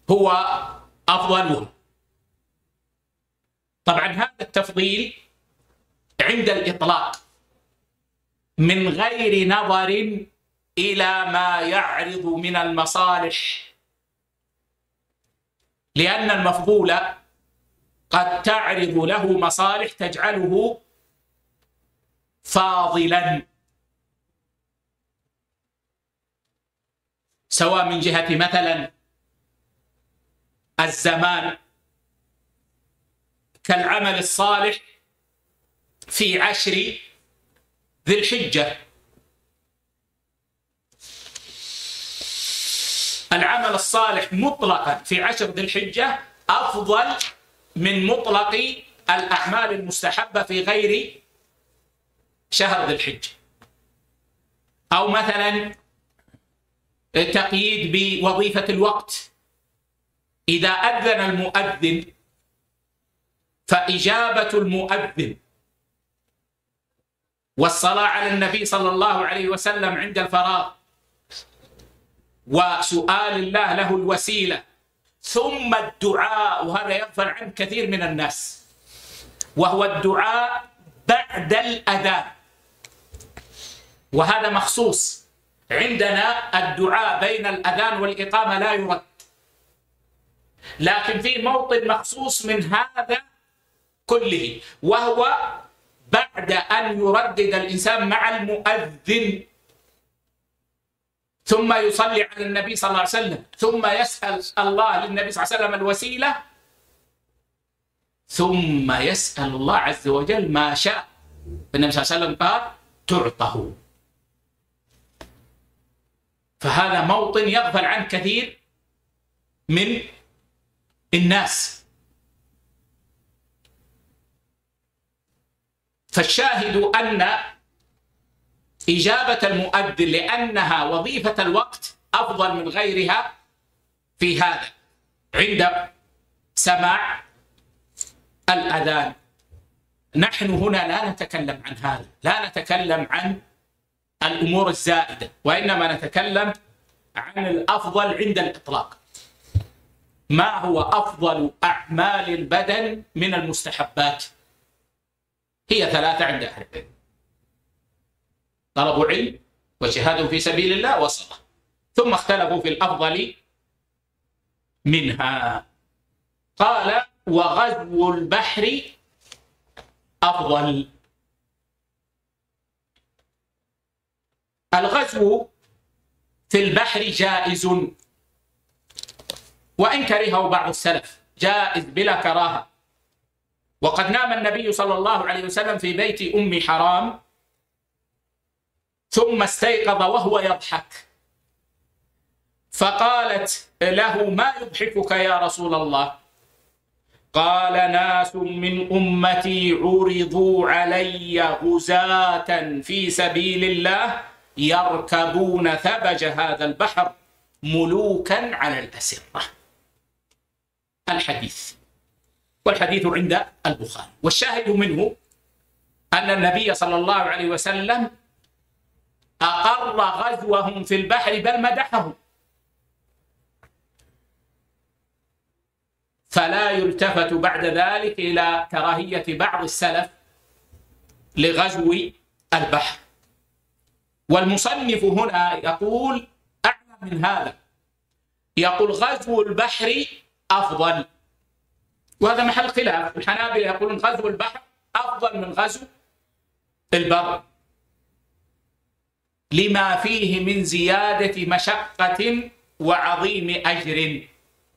هو أفضلها. طبعا هذا التفضيل عند الإطلاق من غير نظر إلى ما يعرض من المصالح، لأن المفضول قد تعرض له مصالح تجعله فاضلا، سواء من جهة مثلا الزمان كالعمل الصالح في 10 ذي الحجة. العمل الصالح مطلقا في 10 ذي الحجة أفضل من مطلق الأعمال المستحبة في غير شهر ذي الحجة. أو مثلا تقييد بوظيفة الوقت، إذا أذن المؤذن فإجابة المؤذن والصلاة على النبي صلى الله عليه وسلم عند الفراغ وسؤال الله له الوسيلة ثم الدعاء، وهذا يغفل عنه كثير من الناس، وهو الدعاء بعد الأذان، وهذا مخصوص عندنا. الدعاء بين الأذان والإقامة لا يرد، لكن في موطن مخصوص من هذا كله، وهو بعد أن يردد الإنسان مع المؤذن ثم يصلي على النبي صلى الله عليه وسلم، ثم يسأل الله للنبي صلى الله عليه وسلم الوسيلة، ثم يسأل الله عز وجل ما شاء. النبي صلى الله عليه وسلم قال تعطه. فهذا موطن يغفل عنه كثير من الناس. فالشاهد أن إجابة المؤذن لأنها وظيفة الوقت أفضل من غيرها في هذا عند سماع الأذان. نحن هنا لا نتكلم عن هذا، لا نتكلم عن الأمور الزائدة، وإنما نتكلم عن الأفضل عند الإطلاق. ما هو أفضل أعمال البدن من المستحبات؟ هي 3 عند أهل العلم: طلب علم، وجهاد في سبيل الله، وصلاة. ثم اختلفوا في الأفضل منها. قال: وغزو البحر أفضل. الغزو في البحر جائز، وإن كرهه بعض السلف، جائز بلا كراهة. وقد نام النبي صلى الله عليه وسلم في بيت أم حرام ثم استيقظ وهو يضحك، فقالت له: ما يضحكك يا رسول الله؟ قال: ناس من أمتي عرضوا علي غزاة في سبيل الله يركبون ثبج هذا البحر ملوكا على الأسرة. الحديث، والحديث عند البخاري. والشاهد منه أن النبي صلى الله عليه وسلم أقر غزوهم في البحر بل مدحهم، فلا يلتفت بعد ذلك إلى كراهية بعض السلف لغزو البحر. والمصنف هنا يقول أعلى من هذا، يقول غزو البحر أفضل، وهذا محل خلاف. الحنابلة يقولون غزو البحر أفضل من غزو البر لما فيه من زيادة مشقة وعظيم أجر.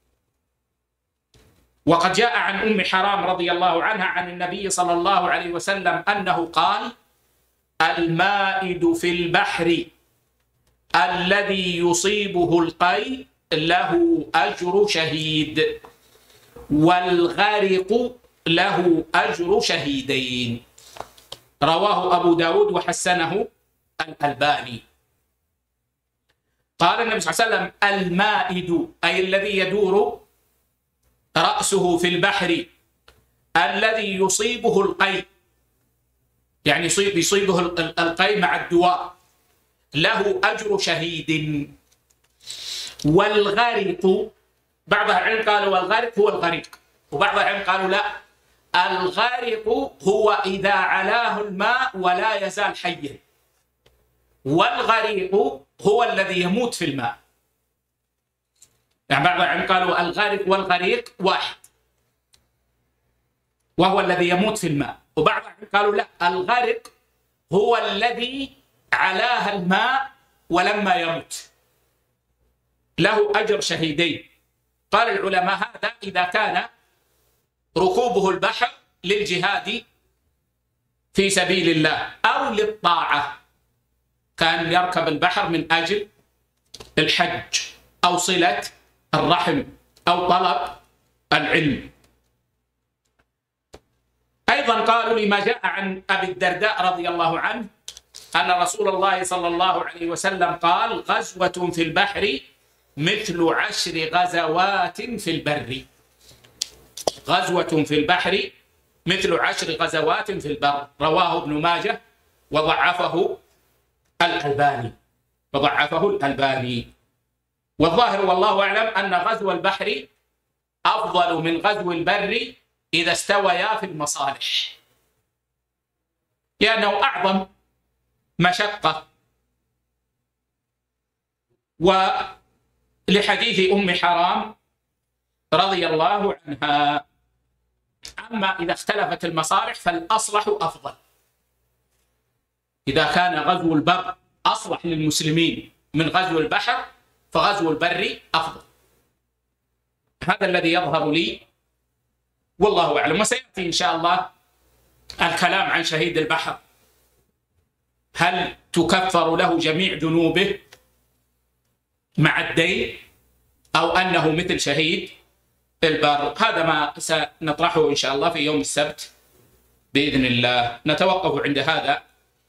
وقد جاء عن أم حرام رضي الله عنها عن النبي صلى الله عليه وسلم أنه قال: المائد في البحر الذي يصيبه القيء له أجر شهيد، والغارق له أجر شهيدين. رواه أبو داود وحسنه الألباني. قال النبي صلى الله عليه وسلم: المائد أي الذي يدور رأسه في البحر الذي يصيبه القيء، يعني يصيبه القيء مع الدواء، له أجر شهيد. والغارق بعض العلم قالوا والغرق هو الغريق، وبعض العلم قالوا لا، الغارق هو إذا علاه الماء ولا يزال حيا، والغريق هو الذي يموت في الماء. يعني بعض العلم قالوا الغارق والغريق واحد، وهو الذي يموت في الماء. وبعض العلم قالوا لا، الغارق هو الذي علاه الماء ولما يموت، له أجر شهيدين. قال العلماء هذا إذا كان ركوبه البحر للجهاد في سبيل الله أو للطاعة، كان يركب البحر من أجل الحج أو صلة الرحم أو طلب العلم. أيضا قالوا لما جاء عن أبي الدرداء رضي الله عنه أن رسول الله صلى الله عليه وسلم قال: غزوة في البحر مثل 10 غزوات في البر. غزوة في البحر مثل 10 غزوات في البر. رواه ابن ماجه وضعفه الألباني. والظاهر والله أعلم أن غزو البحر أفضل من غزو البر إذا استويا في المصالح، لأنه أعظم مشقة. ولحديث أم حرام رضي الله عنها. أما إذا اختلفت المصالح فالأصلح أفضل. إذا كان غزو البر أصلح للمسلمين من غزو البحر فغزو البر أفضل. هذا الذي يظهر لي والله أعلم. وسيأتي إن شاء الله الكلام عن شهيد البحر، هل تكفر له جميع ذنوبه مع الدين أو أنه مثل شهيد البر؟ هذا ما سنطرحه إن شاء الله في يوم السبت بإذن الله. نتوقف عند هذا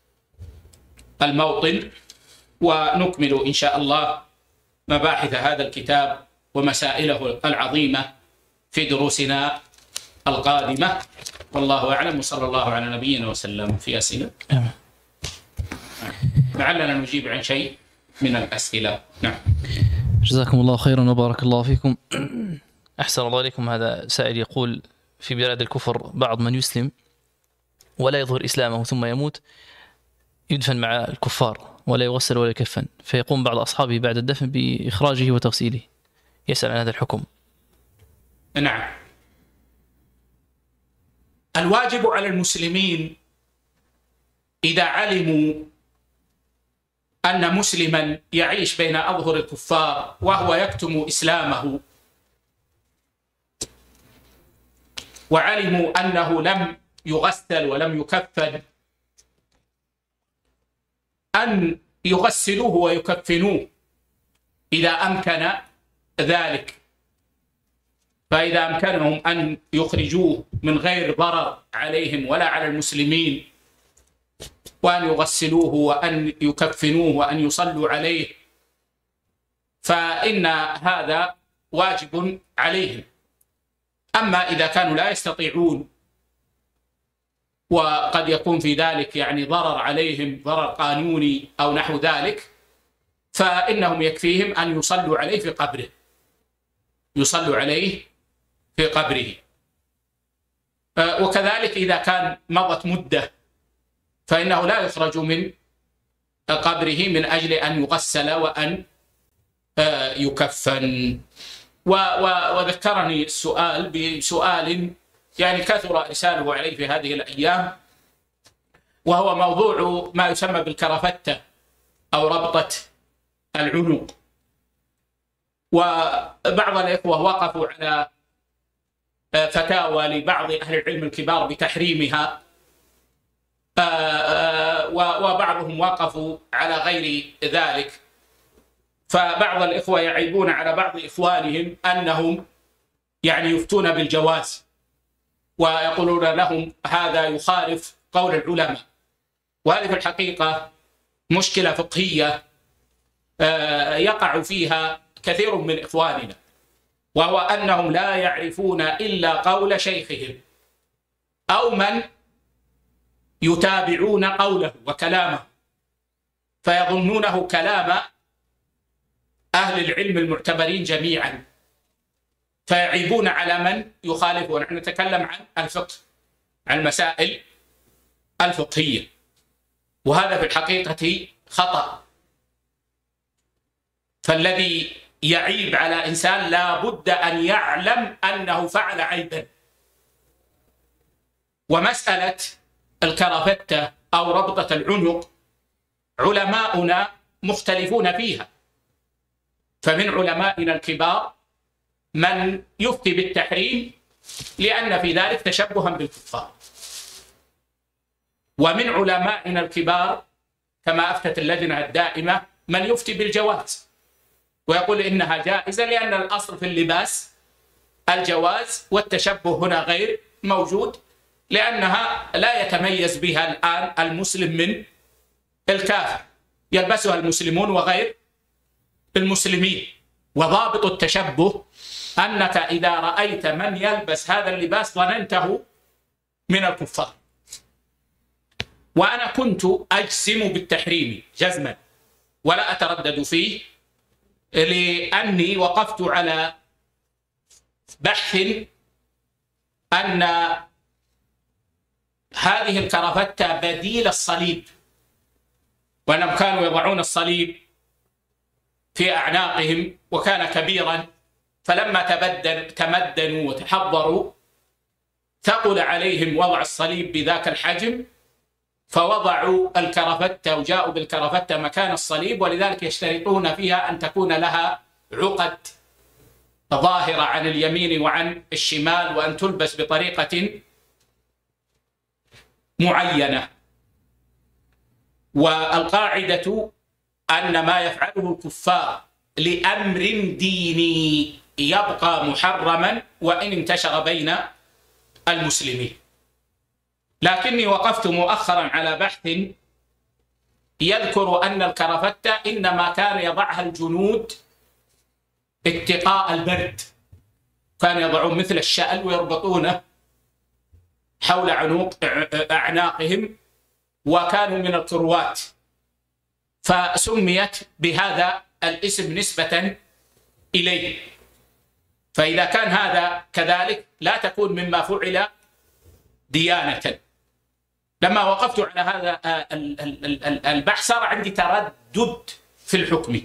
الموطن ونكمل إن شاء الله مباحث هذا الكتاب ومسائله العظيمة في دروسنا القادمة. والله أعلم، وصلى الله على نبينا وسلم. في أسئلة؟ لعلنا نجيب عن شيء من الأسئلة. نعم. جزاكم الله خيرا وبارك الله فيكم. أحسن الله إليكم. هذا سائل يقول: في بلاد الكفر بعض من يسلم ولا يظهر إسلامه ثم يموت يدفن مع الكفار ولا يغسل ولا يكفن، فيقوم بعض أصحابه بعد الدفن بإخراجه وتغسيله. يسأل عن هذا الحكم. نعم. الواجب على المسلمين إذا علموا أن مسلما يعيش بين أظهر الكفار وهو يكتم إسلامه، وعلموا أنه لم يغسل ولم يكفن، أن يغسلوه ويكفنوه إذا أمكن ذلك. فإذا أمكنهم أن يخرجوه من غير ضرر عليهم ولا على المسلمين، وأن يغسلوه وأن يكفنوه وأن يصلوا عليه، فإن هذا واجب عليهم. أما إذا كانوا لا يستطيعون وقد يكون في ذلك يعني ضرر عليهم، ضرر قانوني أو نحو ذلك، فإنهم يكفيهم أن يصلوا عليه في قبره، يصلوا عليه في قبره. وكذلك إذا كان مضت مدة فإنه لا يخرج من قبره من أجل أن يغسل وأن يكفن. وذكرني السؤال بسؤال يعني كثر إرساله عليه في هذه الأيام، وهو موضوع ما يسمى بالكرافتة أو ربطة العنق. وبعض الإخوة وقفوا على فتاوى لبعض أهل العلم الكبار بتحريمها، وبعضهم وقفوا على غير ذلك. فبعض الإخوة يعيبون على بعض إخوانهم أنهم يعني يفتون بالجواز، ويقولون لهم هذا يخالف قول العلماء. وهذه في الحقيقة مشكلة فقهية يقع فيها كثير من إخواننا، وهو أنهم لا يعرفون إلا قول شيخهم أو من يتابعون قوله وكلامه، فيظنونه كلام أهل العلم المعتبرين جميعا، فيعيبون على من يخالفه. نحن نتكلم عن الفقه، عن المسائل الفقهية، وهذا في الحقيقة خطأ. فالذي يعيب على إنسان لا بد أن يعلم أنه فعل عيبا. ومسألة الكرافتة أو ربطة العنق علماؤنا مختلفون فيها، فمن علمائنا الكبار من يفتي بالتحريم لأن في ذلك تشبها بالكفار، ومن علمائنا الكبار كما أفتت اللجنة الدائمة من يفتي بالجواز ويقول إنها جائزة، لأن الأصل في اللباس الجواز، والتشبه هنا غير موجود، لأنها لا يتميز بها الآن المسلم من الكافر، يلبسها المسلمون وغير المسلمين. وضابط التشبه أنك إذا رأيت من يلبس هذا اللباس ظننته من الكفار. وأنا كنت أجزم بالتحريم جزما ولا أتردد فيه، لأني وقفت على بحث أن هذه الكرافتة بديل الصليب، وأنهم كانوا يضعون الصليب في أعناقهم وكان كبيرا، فلما تمدنوا وتحضروا ثقل عليهم وضع الصليب بذاك الحجم، فوضعوا الكرافتة وجاءوا بالكرافتة مكان الصليب، ولذلك يشترطون فيها أن تكون لها عقد ظاهرة عن اليمين وعن الشمال، وأن تلبس بطريقة معينة. والقاعدة أن ما يفعله الكفار لأمر ديني يبقى محرما وإن انتشر بين المسلمين. لكني وقفت مؤخرا على بحث يذكر أن الكرافتة إنما كان يضعها الجنود اتقاء البرد، كان يضعون مثل الشأل ويربطونه حول أعناقهم، وكانوا من الكروات، فسميت بهذا الاسم نسبة إليه. فإذا كان هذا كذلك لا تكون مما فعل ديانة. لما وقفت على هذا البحث صار عندي تردد في الحكم،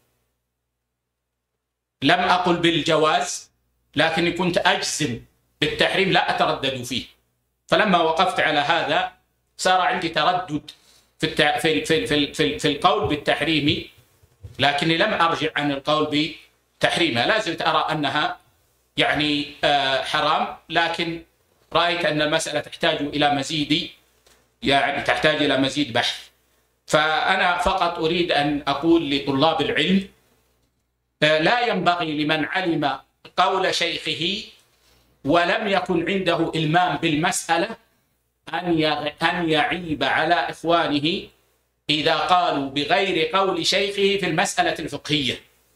لم أقل بالجواز لكني كنت أجزم بالتحريم لا أتردد فيه. فلما وقفت على هذا صار عندي تردد في القول بالتحريم، لكني لم أرجع عن القول بتحريمها. لا زلت أرى أنها يعني حرام، لكن رأيت أن المسألة تحتاج إلى مزيد، يعني تحتاج إلى مزيد بحث. فأنا فقط أريد أن أقول لطلاب العلم لا ينبغي لمن علم قول شيخه ولم يكن عنده إلمام بالمسألة أن يعيب على إخوانه إذا قالوا بغير قول شيخه في المسألة الفقهية،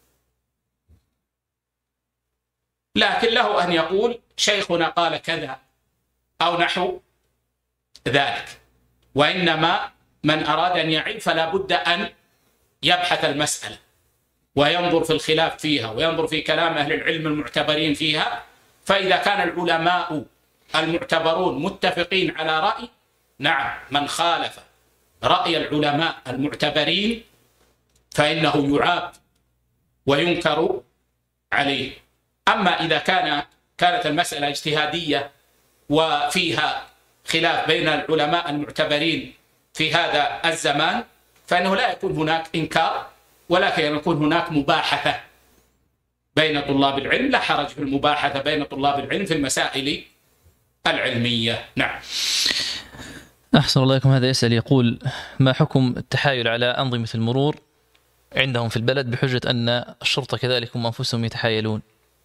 لكن له أن يقول شيخنا قال كذا أو نحو ذلك. وإنما من أراد أن يعيب فلا بد أن يبحث المسألة وينظر في الخلاف فيها وينظر في كلام أهل العلم المعتبرين فيها. فإذا كان العلماء المعتبرون متفقين على رأي، نعم، من خالف رأي العلماء المعتبرين فإنه يعاب وينكر عليه. أما إذا كانت المسألة اجتهادية وفيها خلاف بين العلماء المعتبرين في هذا الزمان، فإنه لا يكون هناك إنكار، ولكن يكون هناك مباحثة بين طلاب العلم. لا حرج في المباحثة بين طلاب العلم في المسائل العلمية. نعم. أحسن الله إليكم. هذا يسأل يقول: ما حكم التحايل على أنظمة المرور عندهم في البلد بحجة أن الشرطة كذلك هم أنفسهم يتحايلون؟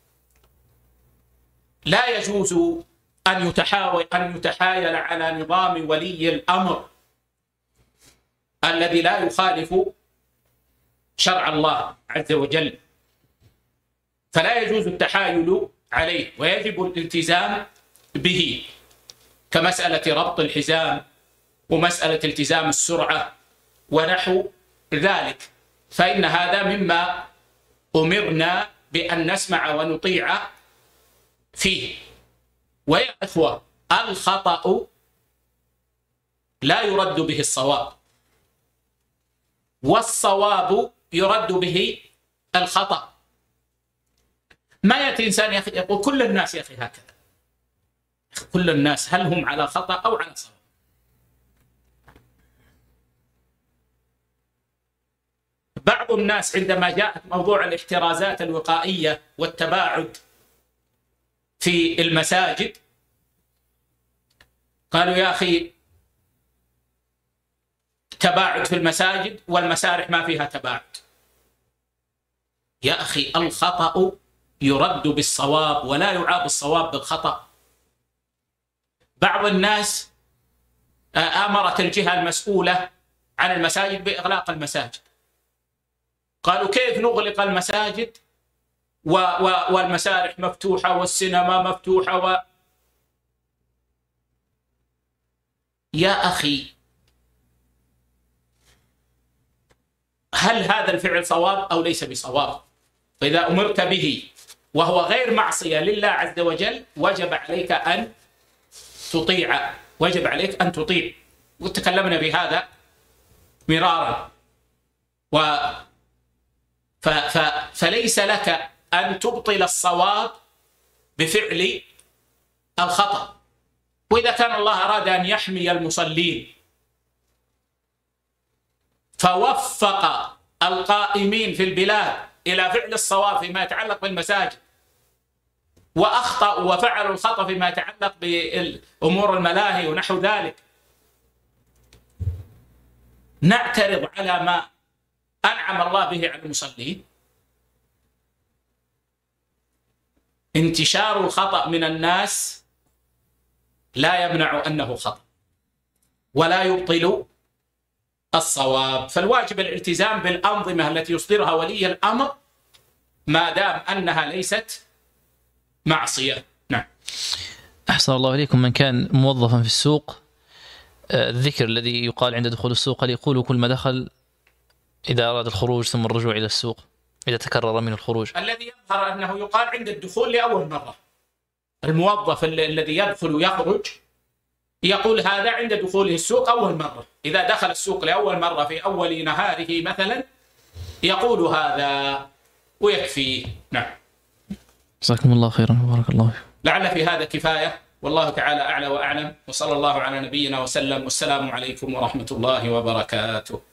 لا يجوز أن يتحايل على نظام ولي الأمر الذي لا يخالف شرع الله عز وجل، فلا يجوز التحايل عليه، ويجب الالتزام به، كمسألة ربط الحزام ومسألة التزام السرعة ونحو ذلك. فإن هذا مما أمرنا بأن نسمع ونطيع فيه. ويا إخوة، الخطأ لا يرد به الصواب، والصواب يرد به الخطأ. ما يأتي إنسان يا أخي يقول كل الناس يا أخي هكذا. كل الناس هل هم على خطأ أو على صواب؟ بعض الناس عندما جاءت موضوع الاحترازات الوقائية والتباعد في المساجد قالوا يا أخي تباعد في المساجد والمسارح ما فيها تباعد. يا أخي الخطأ يرد بالصواب ولا يعاب الصواب بالخطأ. بعض الناس آمرت الجهة المسؤولة عن المساجد بإغلاق المساجد. قالوا كيف نغلق المساجد والمسارح مفتوحة والسينما مفتوحة يا أخي هل هذا الفعل صواب أو ليس بصواب؟ فإذا أمرت به وهو غير معصية لله عز وجل وجب عليك أن تطيع، وجب عليك أن تطيع. وتكلمنا بهذا مرارا. فليس لك أن تبطل الصواب بفعل الخطأ. وإذا كان الله أراد أن يحمي المصلين فوفق القائمين في البلاد إلى فعل الصواب فيما يتعلق بالمساجد، وأخطأوا وفعلوا الخطأ فيما يتعلق بأمور الملاهي ونحو ذلك، نعترض على ما أنعم الله به على المصلين؟ انتشار الخطأ من الناس لا يمنع أنه خطأ ولا يبطل الصواب. فالواجب الالتزام بالأنظمة التي يصدرها ولي الأمر ما دام أنها ليست معصية. نعم. أحسن الله إليكم. من كان موظفا في السوق، الذكر الذي يقال عند دخول السوق هل يقول كل ما دخل إذا أراد الخروج ثم الرجوع إلى السوق إذا تكرر من الخروج؟ الذي يظهر أنه يقال عند الدخول لأول مرة. الموظف الذي يدخل ويخرج يقول هذا عند دخوله السوق أول مرة. إذا دخل السوق لأول مرة في أول نهاره مثلا يقول هذا ويكفي. نعم. جزاكم الله خيرا وبارك الله فيكم. لعل في هذا كفاية، والله تعالى أعلى وأعلم، وصلى الله على نبينا وسلم، والسلام عليكم ورحمة الله وبركاته.